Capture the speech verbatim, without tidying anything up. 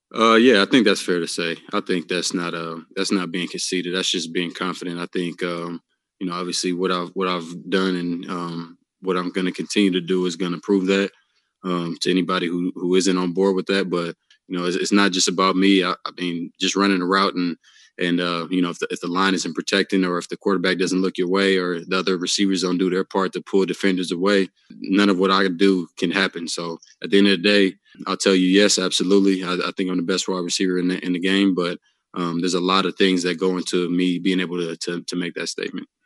Uh, yeah, I think that's fair to say. I think that's not uh that's not being conceited. That's just being confident. I think um, you know, obviously what I've what I've done and um what I'm going to continue to do is going to prove that um to anybody who who isn't on board with that. But you know, it's, it's not just about me. I, I mean, just running a route and and uh, you know, if the, if the line isn't protecting or if the quarterback doesn't look your way or the other receivers don't do their part to pull defenders away, none of what I do can happen. So at the end of the day, I'll tell you, yes, absolutely. I, I think I'm the best wide receiver in the in the game, but um, there's a lot of things that go into me being able to to to make that statement.